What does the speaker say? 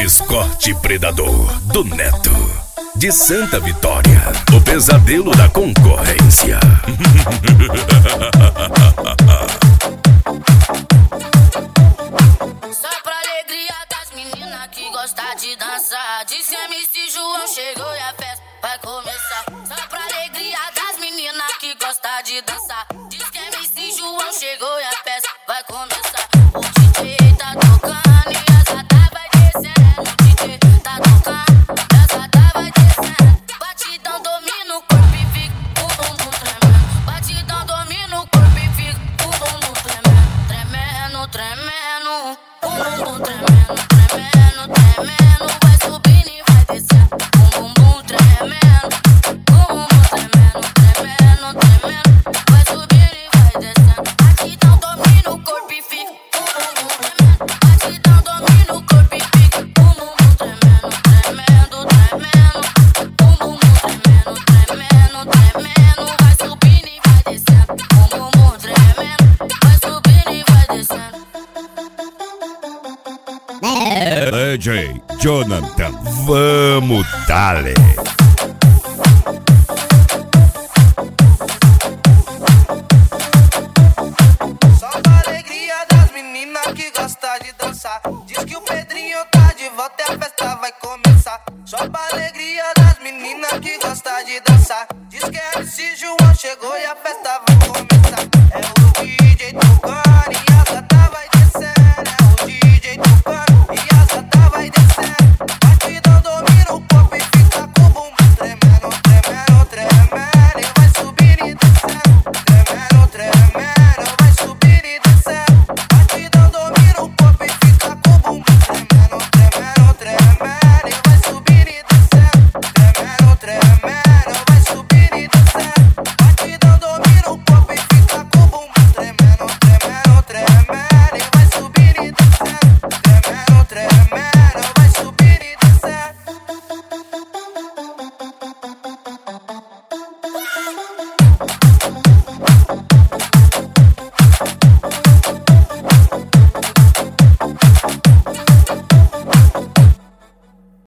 Escorte Predador do Neto, de Santa Vitória, o pesadelo da concorrência. Só pra alegria das meninas que gostam de dançar. Diz que MC João chegou e a festa vai começar. Só pra alegria das meninas que gostam de dançar. Diz que MC João chegou e a festa vai começar. O DJ tá tocando e a gata vai descendo. O DJ tá tocando e a gata vai descendo. Batidão domina o corpo e fica o bumbum tremendo. Batidão domina o corpo e fica o bumbum tremendo. Tremendo, tremendo. O bumbum tremendo, tremendo, tremendo. Vai subindo e vai descendo. O bumbum tremendo. O bumbum tremendo, tremendo, tremendo. Vai subindo e vai descendo. Batidão domina o corpo e fica o bumbum tremendo. Batidão domina o corpo e fica o bumbum tremendo, tremendo, tremendo. O bumbum tremendo, tremendo, tremendo. Vai subindo e vai descendo. O bumbum tremendo. Vai subindo e vai descendo. DJ Jonathan, vamos dale. Só pra alegria das meninas que gostam de dançar. Diz que o Pedrinho tá de volta e a festa vai começar. Só pra alegria das meninas que gostam de dançar. Diz que MC João chegou e